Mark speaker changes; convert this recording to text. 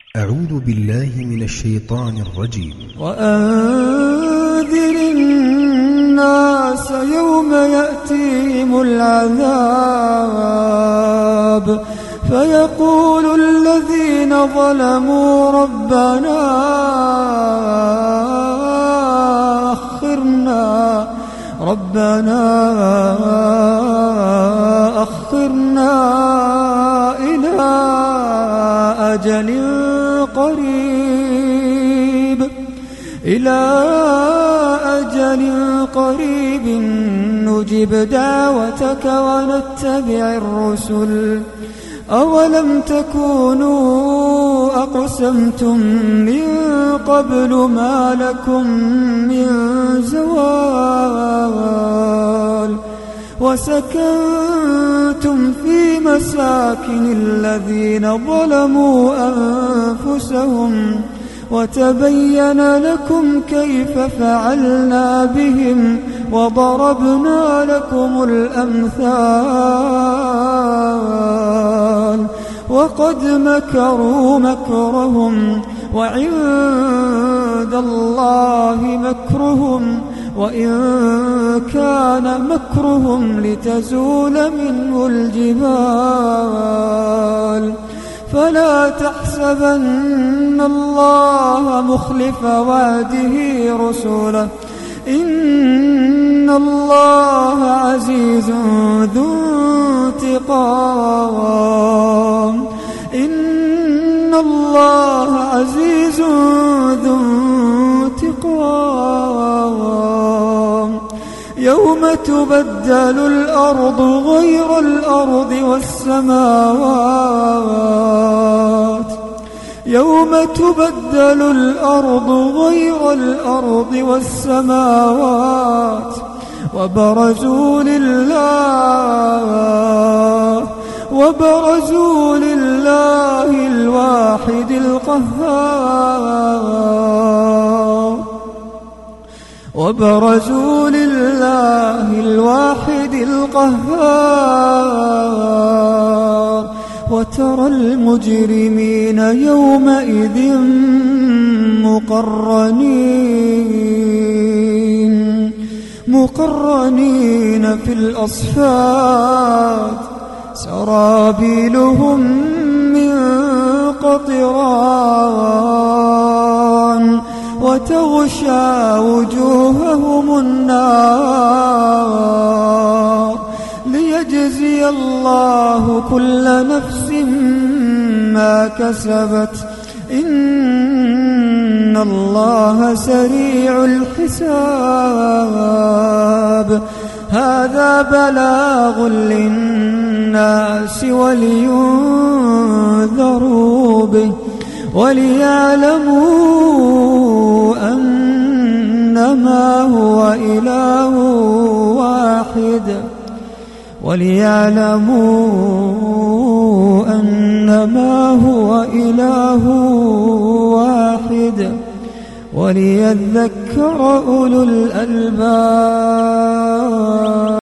Speaker 1: أعوذ بالله من الشيطان الرجيم.
Speaker 2: وأنذر الناس يوم يأتيهم العذاب فيقول الذين ظلموا ربنا أخرنا إلى أجل قريب نجب دعوتك ونتبع الرسل أولم تكونوا أقسمتم من قبل ما لكم من زوال وسكنتم في مساكن الذين ظلموا أنفسهم وتبين لكم كيف فعلنا بهم وضربنا لكم الأمثال وقد مكروا مكرهم وعند الله مكرهم وإن كان مكرهم لتزول منه الجبال فلا تحسبن الله مخلف وعده رسله إن الله عزيز ذو انتقام إن الله عزيز ذو انتقام يوم تبدل الأرض غير الأرض والسماوات يوم تبدل الأرض غير الأرض والسماوات وبرزوا لله الواحد القهار وترى المجرمين يومئذ مقرنين في الأصفاد سرابيلهم من قطران وتغشى وجوههم النار ليجزي الله كل نفس ما كسبت إن الله سريع الحساب هذا بلاغ للناس ولينذروا به وليعلموا أنما هو إله واحد وليذكر أولو الألباب.